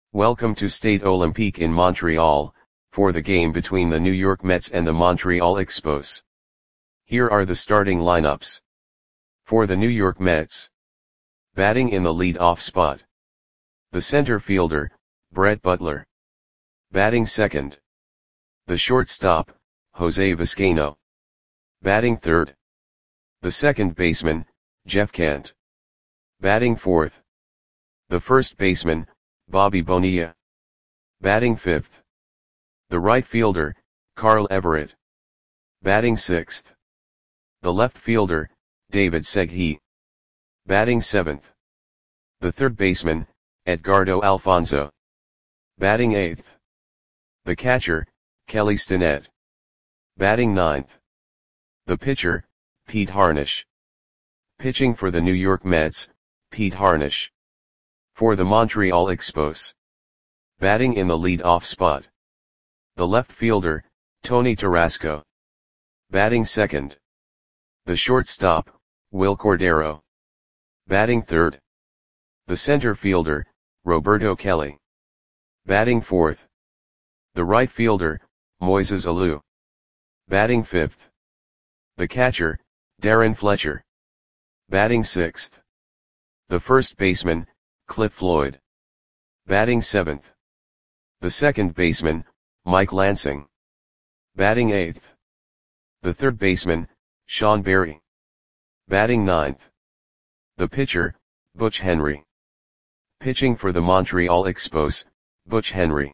Welcome to Stade Olympique in Montreal, for the game between the New York Mets and the Montreal Expos. Here are the starting lineups. For the New York Mets. Batting in the lead-off spot. The center fielder, Brett Butler. Batting second. The shortstop, Jose Vizcaino. Batting third. The second baseman, Jeff Kent. Batting fourth. The first baseman, Bobby Bonilla. Batting fifth. The right fielder, Carl Everett. Batting sixth. The left fielder, David Segui. Batting seventh. The third baseman, Edgardo Alfonzo. Batting eighth. The catcher, Kelly Stinnett. Batting ninth. The pitcher, Pete Harnisch. Pitching for the New York Mets, Pete Harnisch. For the Montreal Expos. Batting in the lead-off spot. The left fielder, Tony Tarasco. Batting second. The shortstop, Wil Cordero. Batting third. The center fielder, Roberto Kelly. Batting fourth. The right fielder, Moises Alou. Batting fifth. The catcher, Darren Fletcher. Batting sixth. The first baseman, Cliff Floyd. Batting seventh. The second baseman, Mike Lansing. Batting eighth. The third baseman, Sean Berry. Batting ninth. The pitcher, Butch Henry. Pitching for the Montreal Expos, Butch Henry.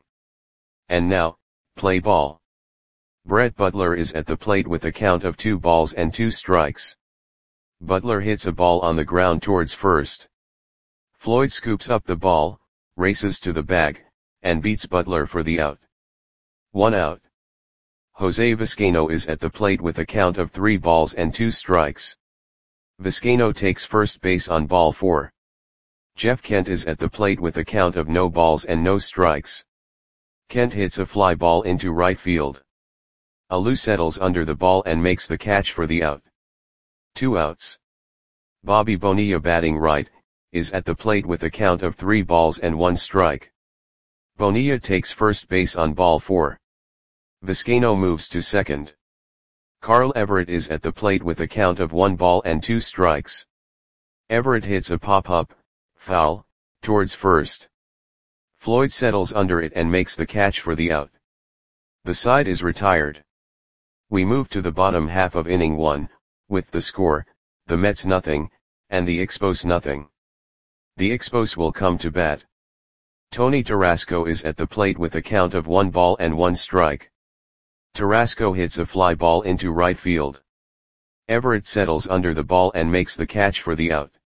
And now, play ball. Brett Butler is at the plate with a count of 2 balls and 2 strikes. Butler hits a ball on the ground towards first. Floyd scoops up the ball, races to the bag, and beats Butler for the out. 1 out. Jose Vizcaino is at the plate with a count of 3 balls and 2 strikes. Vizcaino takes first base on ball 4. Jeff Kent is at the plate with a count of no balls and no strikes. Kent hits a fly ball into right field. Alou settles under the ball and makes the catch for the out. 2 outs. Bobby Bonilla, batting right, is at the plate with a count of 3 balls and 1 strike. Bonilla takes first base on ball 4. Vizcaino moves to second. Carl Everett is at the plate with a count of 1 ball and 2 strikes. Everett hits a pop-up, foul, towards first. Floyd settles under it and makes the catch for the out. The side is retired. We move to the bottom half of inning 1, with the score, the Mets nothing, and the Expos nothing. The Expos will come to bat. Tony Tarasco is at the plate with a count of 1 ball and 1 strike. Tarasco hits a fly ball into right field. Everett settles under the ball and makes the catch for the out.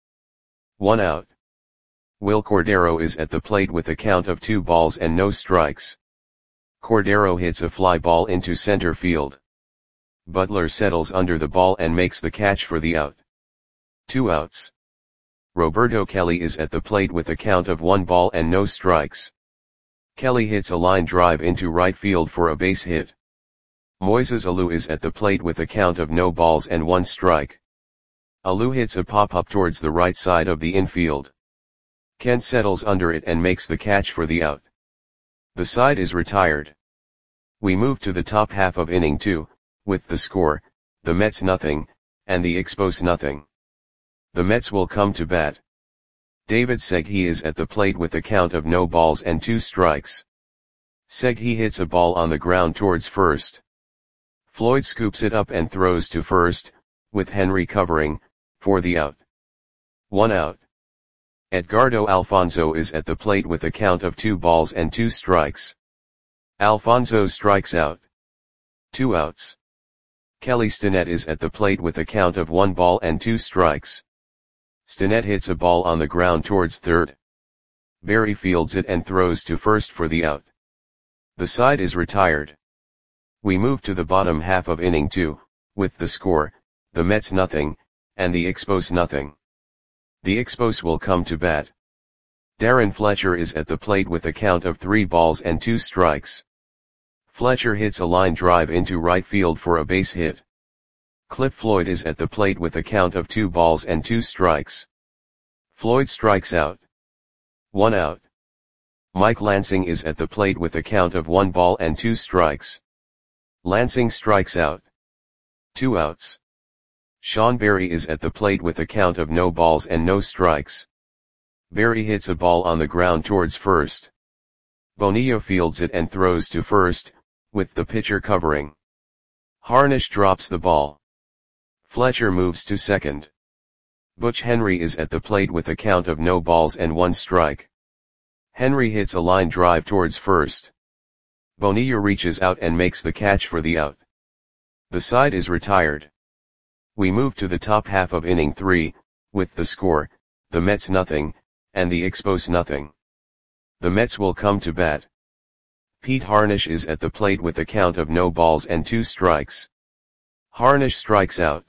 1 out. Wil Cordero is at the plate with a count of 2 balls and no strikes. Cordero hits a fly ball into center field. Butler settles under the ball and makes the catch for the out. 2 outs. Roberto Kelly is at the plate with a count of 1 ball and no strikes. Kelly hits a line drive into right field for a base hit. Moises Alou is at the plate with a count of no balls and 1 strike. Alou hits a pop-up towards the right side of the infield. Kent settles under it and makes the catch for the out. The side is retired. We move to the top half of inning 2, with the score, the Mets nothing, and the Expos nothing. The Mets will come to bat. David Segui is at the plate with a count of no balls and 2 strikes. Segui hits a ball on the ground towards first. Floyd scoops it up and throws to first, with Henry covering, for the out. 1 out. Edgardo Alfonzo is at the plate with a count of 2 balls and 2 strikes. Alfonzo strikes out. 2 outs. Kelly Stinnett is at the plate with a count of 1 ball and 2 strikes. Stinnett hits a ball on the ground towards third. Berry fields it and throws to first for the out. The side is retired. We move to the bottom half of inning 2, with the score, the Mets nothing, and the Expos nothing. The Expos will come to bat. Darren Fletcher is at the plate with a count of 3 balls and 2 strikes. Fletcher hits a line drive into right field for a base hit. Cliff Floyd is at the plate with a count of 2 balls and 2 strikes. Floyd strikes out. 1 out. Mike Lansing is at the plate with a count of 1 ball and 2 strikes. Lansing strikes out. 2 outs. Sean Berry is at the plate with a count of no balls and no strikes. Berry hits a ball on the ground towards first. Bonilla fields it and throws to first, with the pitcher covering. Harnish drops the ball. Fletcher moves to second. Butch Henry is at the plate with a count of no balls and 1 strike. Henry hits a line drive towards first. Bonilla reaches out and makes the catch for the out. The side is retired. We move to the top half of inning 3, with the score, the Mets nothing, and the Expos nothing. The Mets will come to bat. Pete Harnish is at the plate with a count of no balls and 2 strikes. Harnish strikes out.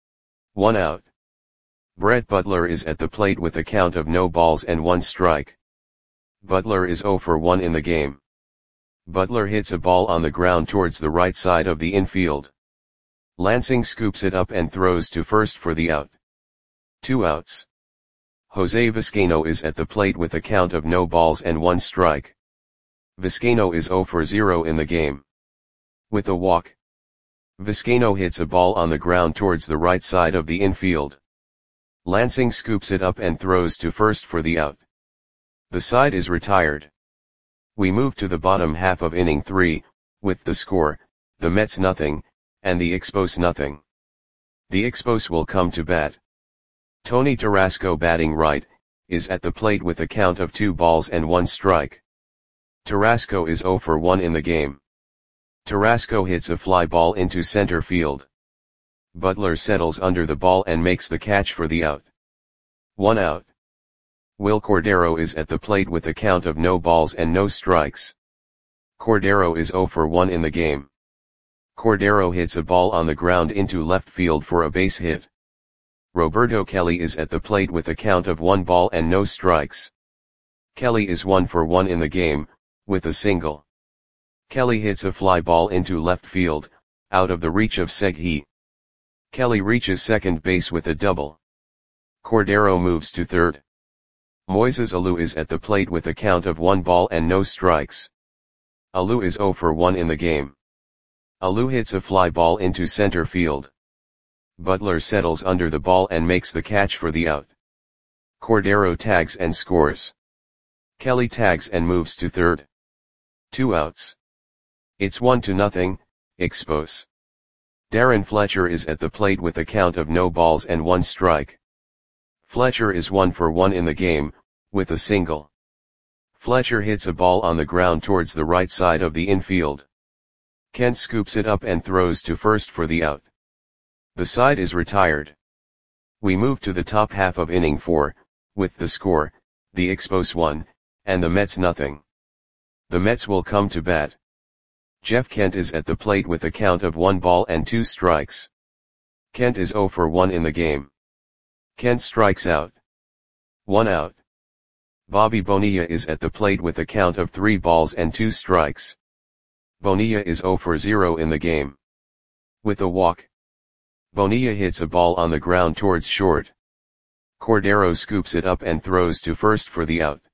1 out. Brett Butler is at the plate with a count of no balls and 1 strike. Butler is 0 for 1 in the game. Butler hits a ball on the ground towards the right side of the infield. Lansing scoops it up and throws to first for the out. 2 outs. Jose Vizcaino is at the plate with a count of no balls and 1 strike. Vizcaino is 0 for 0 in the game. With a walk, Vizcaino hits a ball on the ground towards the right side of the infield. Lansing scoops it up and throws to first for the out. The side is retired. We move to the bottom half of inning 3, with the score, the Mets nothing, and the Expos nothing. The Expos will come to bat. Tony Tarasco, batting right, is at the plate with a count of 2 balls and 1 strike. Tarasco is 0 for 1 in the game. Tarasco hits a fly ball into center field. Butler settles under the ball and makes the catch for the out. 1 out. Will Cordero is at the plate with a count of no balls and no strikes. Cordero is 0 for 1 in the game. Cordero hits a ball on the ground into left field for a base hit. Roberto Kelly is at the plate with a count of 1 ball and no strikes. Kelly is 1 for 1 in the game, with a single. Kelly hits a fly ball into left field, out of the reach of Segui. Kelly reaches second base with a double. Cordero moves to third. Moises Alou is at the plate with a count of 1 ball and no strikes. Alou is 0 for 1 in the game. Alou hits a fly ball into center field. Butler settles under the ball and makes the catch for the out. Cordero tags and scores. Kelly tags and moves to third. 2 outs. It's 1-0, Expos. Darren Fletcher is at the plate with a count of no balls and 1 strike. Fletcher is 1 for 1 in the game, with a single. Fletcher hits a ball on the ground towards the right side of the infield. Kent scoops it up and throws to first for the out. The side is retired. We move to the top half of inning 4, with the score, the Expos 1, and the Mets nothing. The Mets will come to bat. Jeff Kent is at the plate with a count of 1 ball and 2 strikes. Kent is 0 for 1 in the game. Kent strikes out. 1 out. Bobby Bonilla is at the plate with a count of 3 balls and 2 strikes. Bonilla is 0 for 0 in the game. With a walk, Bonilla hits a ball on the ground towards short. Cordero scoops it up and throws to first for the out.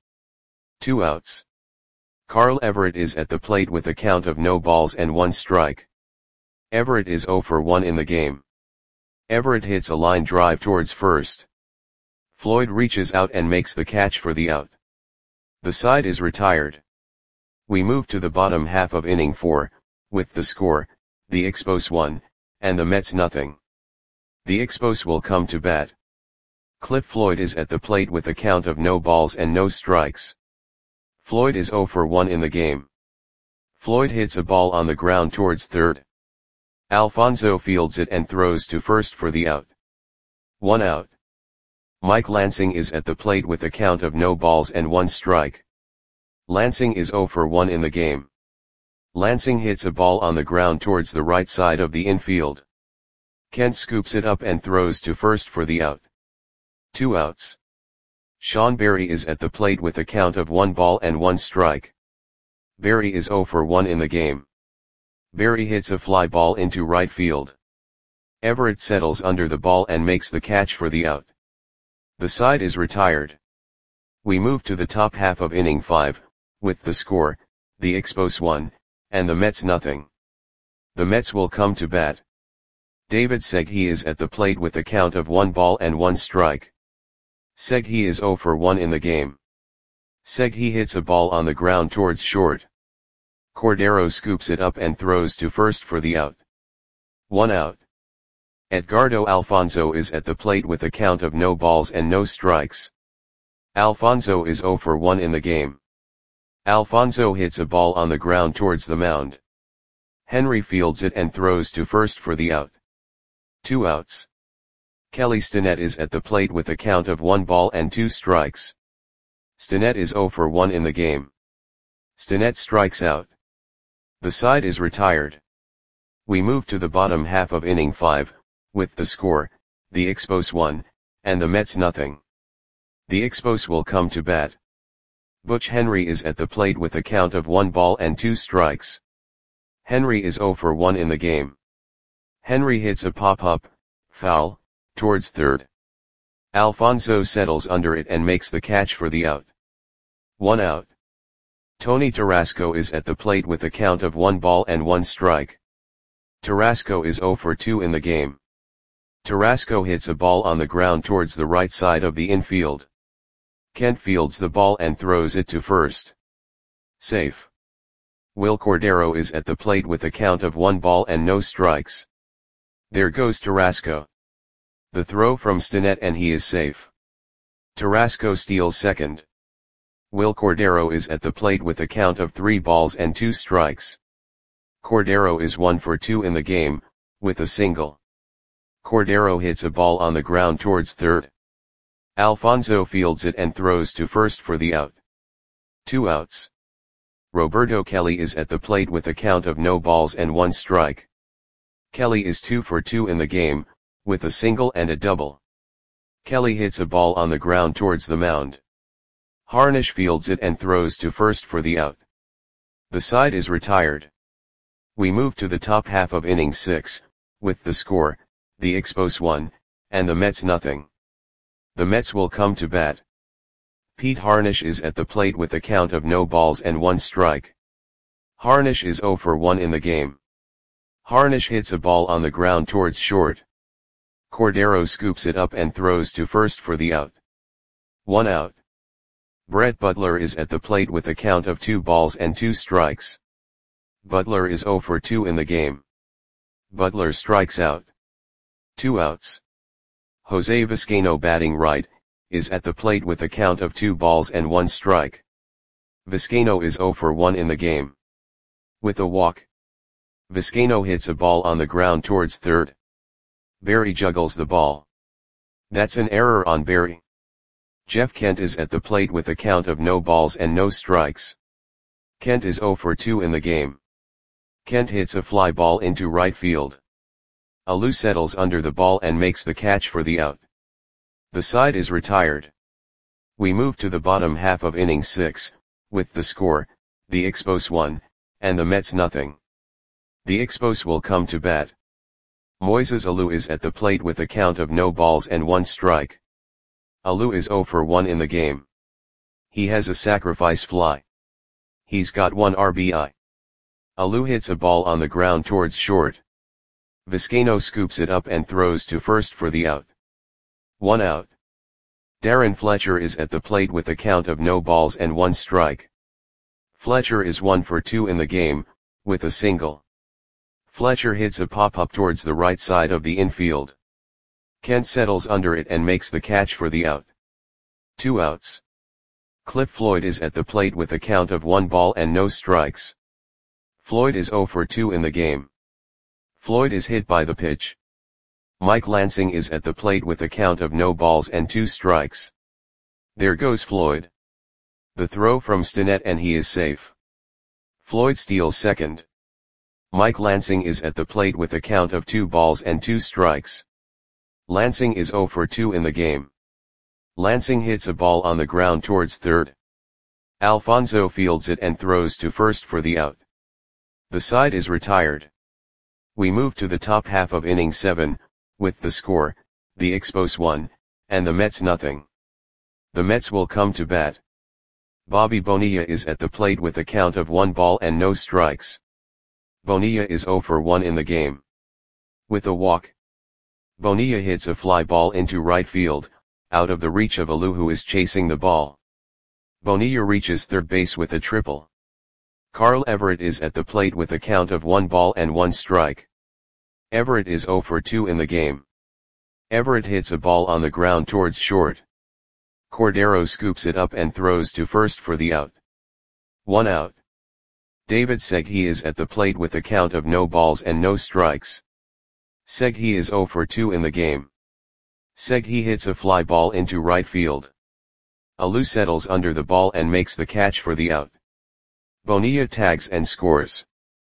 2 outs. Carl Everett is at the plate with a count of no balls and 1 strike. Everett is 0 for 1 in the game. Everett hits a line drive towards first. Floyd reaches out and makes the catch for the out. The side is retired. We move to the bottom half of inning 4, with the score, the Expos 1, and the Mets nothing. The Expos will come to bat. Cliff Floyd is at the plate with a count of no balls and no strikes. Floyd is 0 for 1 in the game. Floyd hits a ball on the ground towards third. Alfonso fields it and throws to first for the out. 1 out. Mike Lansing is at the plate with a count of no balls and 1 strike. Lansing is 0 for 1 in the game. Lansing hits a ball on the ground towards the right side of the infield. Kent scoops it up and throws to first for the out. 2 outs. Sean Berry is at the plate with a count of 1 ball and 1 strike. Berry is 0 for 1 in the game. Berry hits a fly ball into right field. Everett settles under the ball and makes the catch for the out. The side is retired. We move to the top half of inning 5, with the score, the Expos 1, and the Mets nothing. The Mets will come to bat. David Segui is at the plate with a count of 1 ball and 1 strike. Segui is 0 for 1 in the game. Segui hits a ball on the ground towards short. Cordero scoops it up and throws to first for the out. 1 out. Edgardo Alfonzo is at the plate with a count of no balls and no strikes. Alfonzo is 0 for 1 in the game. Alfonzo hits a ball on the ground towards the mound. Henry fields it and throws to first for the out. 2 outs. Kelly Stinnett is at the plate with a count of 1 ball and 2 strikes. Stinnett is 0 for 1 in the game. Stinnett strikes out. The side is retired. We move to the bottom half of inning 5, with the score, the Expos 1, and the Mets nothing. The Expos will come to bat. Butch Henry is at the plate with a count of 1 ball and 2 strikes. Henry is 0 for 1 in the game. Henry hits a pop-up, foul, towards third. Alfonzo settles under it and makes the catch for the out. 1 out. Tony Tarasco is at the plate with a count of 1 ball and 1 strike. Tarasco is 0 for 2 in the game. Tarasco hits a ball on the ground towards the right side of the infield. Kent fields the ball and throws it to first. Safe. Will Cordero is at the plate with a count of 1 ball and no strikes. There goes Tarasco. The throw from Stinnett and he is safe. Tarasco steals second. Will Cordero is at the plate with a count of 3 balls and 2 strikes. Cordero is 1 for 2 in the game, with a single. Cordero hits a ball on the ground towards third. Alfonzo fields it and throws to first for the out. 2 outs. Roberto Kelly is at the plate with a count of no balls and 1 strike. Kelly is 2 for 2 in the game, with a single and a double. Kelly hits a ball on the ground towards the mound. Harnish fields it and throws to first for the out. The side is retired. We move to the top half of inning 6, with the score, the Expos 1, and the Mets nothing. The Mets will come to bat. Pete Harnish is at the plate with a count of no balls and 1 strike. Harnish is 0 for 1 in the game. Harnish hits a ball on the ground towards short. Cordero scoops it up and throws to first for the out. 1 out. Brett Butler is at the plate with a count of 2 balls and 2 strikes. Butler is 0 for 2 in the game. Butler strikes out. 2 outs. Jose Vizcaino, batting right, is at the plate with a count of 2 balls and 1 strike. Vizcaino is 0 for 1 in the game. With a walk. Vizcaino hits a ball on the ground towards third. Barry juggles the ball. That's an error on Barry. Jeff Kent is at the plate with a count of no balls and no strikes. Kent is 0 for 2 in the game. Kent hits a fly ball into right field. Alou settles under the ball and makes the catch for the out. The side is retired. We move to the bottom half of inning 6, with the score, the Expos 1, and the Mets nothing. The Expos will come to bat. Moises Alou is at the plate with a count of no balls and 1 strike. Alou is 0 for 1 in the game. He has a sacrifice fly. He's got 1 RBI. Alou hits a ball on the ground towards short. Vizcaino scoops it up and throws to first for the out. 1 out. Darren Fletcher is at the plate with a count of no balls and 1 strike. Fletcher is 1 for 2 in the game, with a single. Fletcher hits a pop-up towards the right side of the infield. Kent settles under it and makes the catch for the out. 2 outs. Cliff Floyd is at the plate with a count of 1 ball and no strikes. Floyd is 0 for 2 in the game. Floyd is hit by the pitch. Mike Lansing is at the plate with a count of no balls and 2 strikes. There goes Floyd. The throw from Stinnett and he is safe. Floyd steals second. Mike Lansing is at the plate with a count of 2 balls and 2 strikes. Lansing is 0 for 2 in the game. Lansing hits a ball on the ground towards third. Alfonzo fields it and throws to first for the out. The side is retired. We move to the top half of inning 7, with the score, the Expos 1, and the Mets nothing. The Mets will come to bat. Bobby Bonilla is at the plate with a count of 1 ball and no strikes. Bonilla is 0 for 1 in the game. With a walk, Bonilla hits a fly ball into right field, out of the reach of Alou, who is chasing the ball. Bonilla reaches third base with a triple. Carl Everett is at the plate with a count of 1 ball and 1 strike. Everett is 0 for 2 in the game. Everett hits a ball on the ground towards short. Cordero scoops it up and throws to first for the out. 1 out. David Segui is at the plate with a count of no balls and no strikes. Segui is 0 for 2 in the game. Segui hits a fly ball into right field. Alou settles under the ball and makes the catch for the out. Bonilla tags and scores.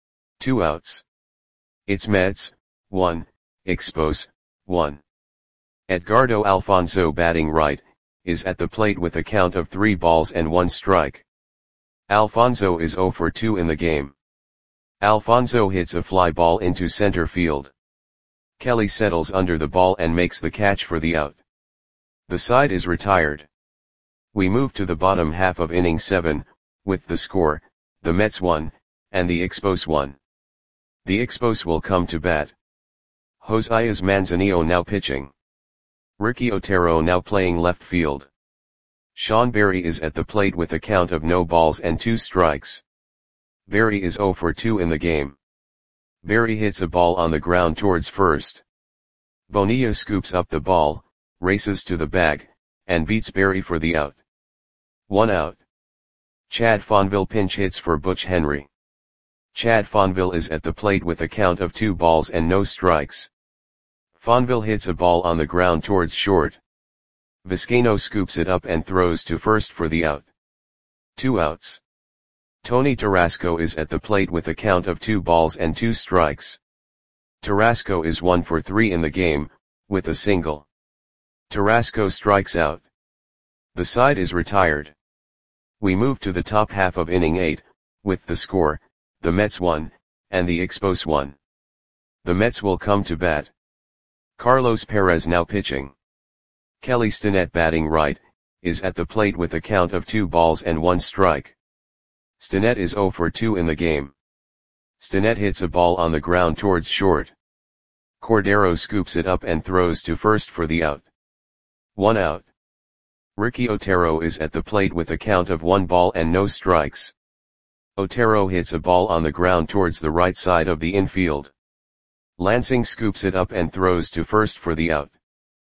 2 outs. It's Mets, 1, Expos, 1. Edgardo Alfonzo, batting right, is at the plate with a count of 3 balls and 1 strike. Alfonzo is 0 for 2 in the game. Alfonzo hits a fly ball into center field. Kelly settles under the ball and makes the catch for the out. The side is retired. We move to the bottom half of inning 7, with the score, the Mets 1, and the Expos 1. The Expos will come to bat. Josias Manzanillo now pitching. Ricky Otero now playing left field. Sean Berry is at the plate with a count of no balls and 2 strikes. Berry is 0 for 2 in the game. Berry hits a ball on the ground towards first. Bonilla scoops up the ball, races to the bag, and beats Berry for the out. 1 out. Chad Fonville pinch hits for Butch Henry. Chad Fonville is at the plate with a count of 2 balls and no strikes. Fonville hits a ball on the ground towards short. Vizcaino scoops it up and throws to first for the out. 2 outs. Tony Tarasco is at the plate with a count of 2 balls and 2 strikes. Tarasco is 1 for 3 in the game, with a single. Tarasco strikes out. The side is retired. We move to the top half of inning 8, with the score, the Mets 1, and the Expos 1. The Mets will come to bat. Carlos Perez now pitching. Kelly Stinnett, batting right, is at the plate with a count of 2 balls and 1 strike. Stinnett is 0 for 2 in the game. Stinnett hits a ball on the ground towards short. Cordero scoops it up and throws to first for the out. 1 out. Ricky Otero is at the plate with a count of 1 ball and no strikes. Otero hits a ball on the ground towards the right side of the infield. Lansing scoops it up and throws to first for the out.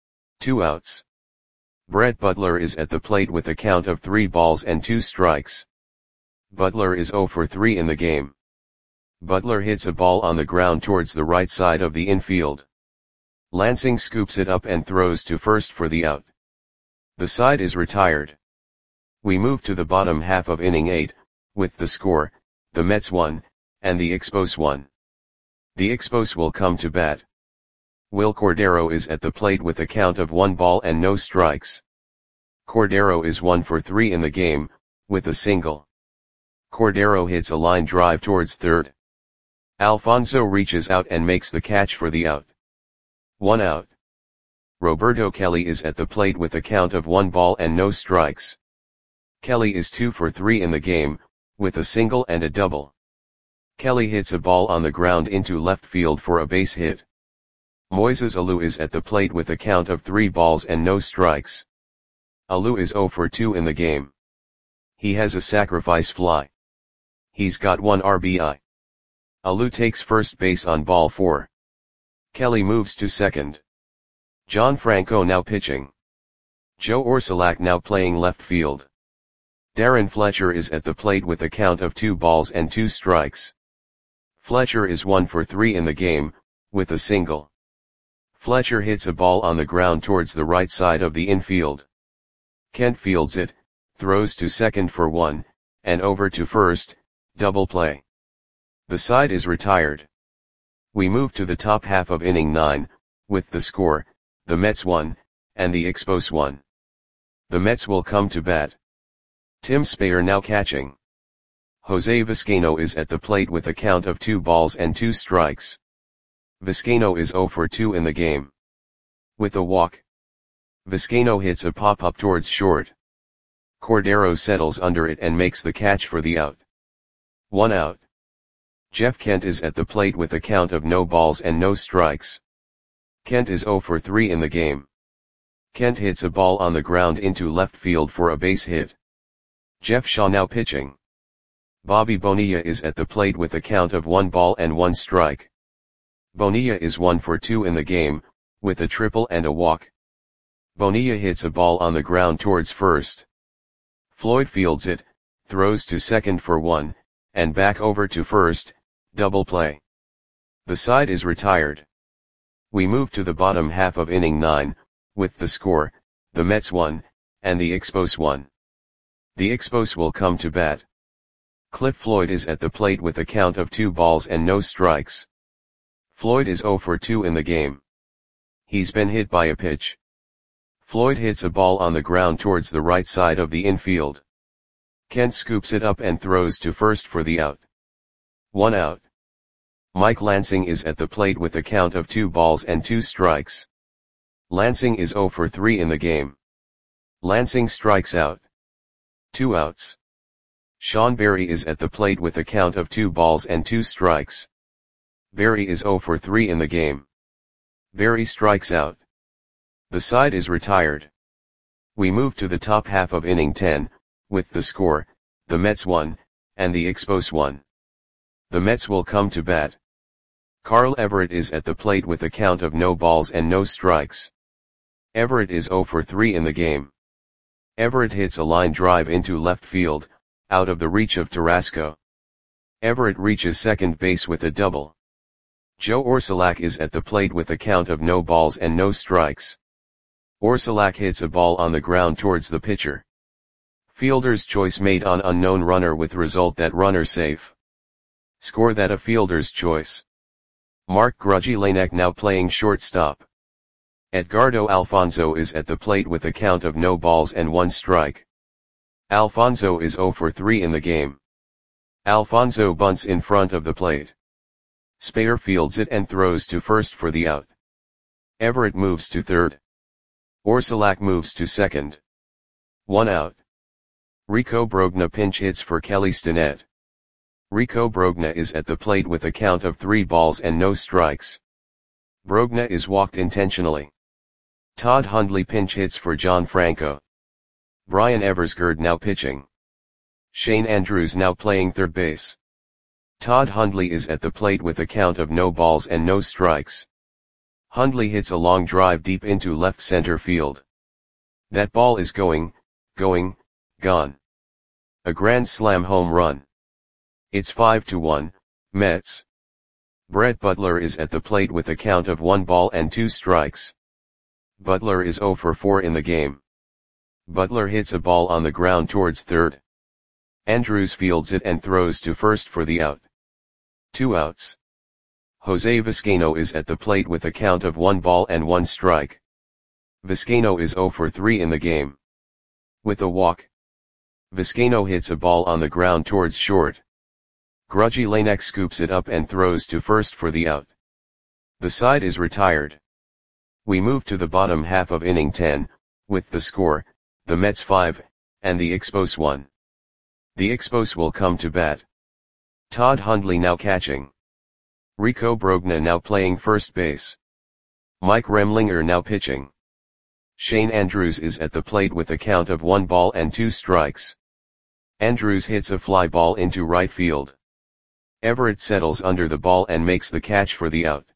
2 outs. Brett Butler is at the plate with a count of 3 balls and 2 strikes. Butler is 0 for 3 in the game. Butler hits a ball on the ground towards the right side of the infield. Lansing scoops it up and throws to first for the out. The side is retired. We move to the bottom half of inning 8, with the score, the Mets 1, and the Expos 1. The Expos will come to bat. Will Cordero is at the plate with a count of 1 ball and no strikes. Cordero is 1 for 3 in the game, with a single. Cordero hits a line drive towards third. Alfonzo reaches out and makes the catch for the out. 1 out. Roberto Kelly is at the plate with a count of 1 ball and no strikes. Kelly is 2 for 3 in the game, with a single and a double. Kelly hits a ball on the ground into left field for a base hit. Moises Alou is at the plate with a count of 3 balls and no strikes. Alou is 0 for 2 in the game. He has a sacrifice fly. He's got 1 RBI. Alou takes first base on ball 4. Kelly moves to second. John Franco now pitching. Joe Orsulak now playing left field. Darren Fletcher is at the plate with a count of 2 balls and 2 strikes. Fletcher is 1 for 3 in the game, with a single. Fletcher hits a ball on the ground towards the right side of the infield. Kent fields it, throws to second for 1, and over to first, double play. The side is retired. We move to the top half of inning 9, with the score, the Mets 1, and the Expos 1. The Mets will come to bat. Tim Speyer now catching. Jose Vizcaino is at the plate with a count of 2 balls and 2 strikes. Vizcaino is 0 for 2 in the game. With a walk, Vizcaino hits a pop-up towards short. Cordero settles under it and makes the catch for the out. 1 out. Jeff Kent is at the plate with a count of no balls and no strikes. Kent is 0 for 3 in the game. Kent hits a ball on the ground into left field for a base hit. Jeff Shaw now pitching. Bobby Bonilla is at the plate with a count of 1 ball and 1 strike. Bonilla is 1 for 2 in the game, with a triple and a walk. Bonilla hits a ball on the ground towards first. Floyd fields it, throws to second for 1, and back over to first, double play. The side is retired. We move to the bottom half of inning 9, with the score, the Mets 1, and the Expos 1. The Expos will come to bat. Cliff Floyd is at the plate with a count of 2 balls and no strikes. Floyd is 0 for 2 in the game. He's been hit by a pitch. Floyd hits a ball on the ground towards the right side of the infield. Kent scoops it up and throws to first for the out. 1 out. Mike Lansing is at the plate with a count of 2 balls and 2 strikes. Lansing is 0 for 3 in the game. Lansing strikes out. 2 outs. Sean Berry is at the plate with a count of 2 balls and 2 strikes. Berry is 0 for 3 in the game. Berry strikes out. The side is retired. We move to the top half of inning 10, with the score, the Mets 1, and the Expos 1. The Mets will come to bat. Carl Everett is at the plate with a count of no balls and no strikes. Everett is 0 for 3 in the game. Everett hits a line drive into left field, out of the reach of Tarasco. Everett reaches second base with a double. Joe Orsulak is at the plate with a count of no balls and no strikes. Orsulak hits a ball on the ground towards the pitcher. Fielder's choice made on unknown runner with result that runner safe. Score that a fielder's choice. Mark Grudzielanek now playing shortstop. Edgardo Alfonzo is at the plate with a count of no balls and 1 strike. Alfonzo is 0 for 3 in the game. Alfonzo bunts in front of the plate. Speyer fields it and throws to first for the out. Everett moves to third. Orsulak moves to second. 1 out. Rico Brogna pinch hits for Kelly Stinnett. Rico Brogna is at the plate with a count of 3 balls and no strikes. Brogna is walked intentionally. Todd Hundley pinch hits for John Franco. Brian Eversgerd now pitching. Shane Andrews now playing third base. Todd Hundley is at the plate with a count of no balls and no strikes. Hundley hits a long drive deep into left center field. That ball is gone. A grand slam home run. It's 5-1, Mets. Brett Butler is at the plate with a count of 1 ball and 2 strikes. Butler is 0 for 4 in the game. Butler hits a ball on the ground towards third. Andrews fields it and throws to first for the out. 2 outs. Jose Vizcaino is at the plate with a count of 1 ball and 1 strike. Vizcaino is 0 for 3 in the game. With a walk. Vizcaino hits a ball on the ground towards short. Grudzielanek scoops it up and throws to first for the out. The side is retired. We move to the bottom half of inning 10, with the score, the Mets 5, and the Expos 1. The Expos will come to bat. Todd Hundley now catching. Rico Brogna now playing first base. Mike Remlinger now pitching. Shane Andrews is at the plate with a count of 1 ball and 2 strikes. Andrews hits a fly ball into right field. Everett settles under the ball and makes the catch for the out.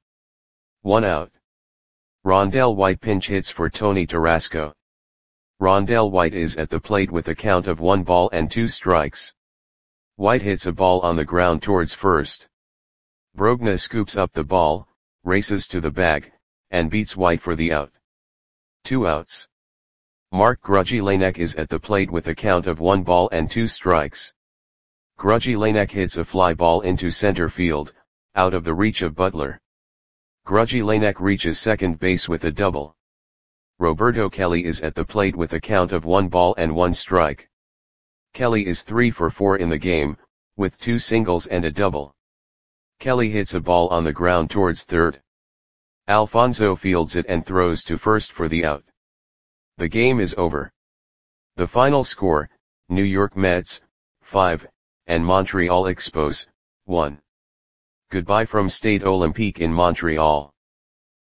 1 out. Rondell White pinch hits for Tony Tarasco. Rondell White is at the plate with a count of 1 ball and 2 strikes. White hits a ball on the ground towards first. Brogna scoops up the ball, races to the bag, and beats White for the out. 2 outs. Mark Grudzielanek is at the plate with a count of 1 ball and 2 strikes. Grudzielanek hits a fly ball into center field, out of the reach of Butler. Grudzielanek reaches second base with a double. Roberto Kelly is at the plate with a count of 1 ball and 1 strike. Kelly is 3 for 4 in the game, with 2 singles and a double. Kelly hits a ball on the ground towards third. Alfonzo fields it and throws to first for the out. The game is over. The final score, New York Mets, 5, and Montreal Expos, 1. Goodbye from Stade Olympique in Montreal.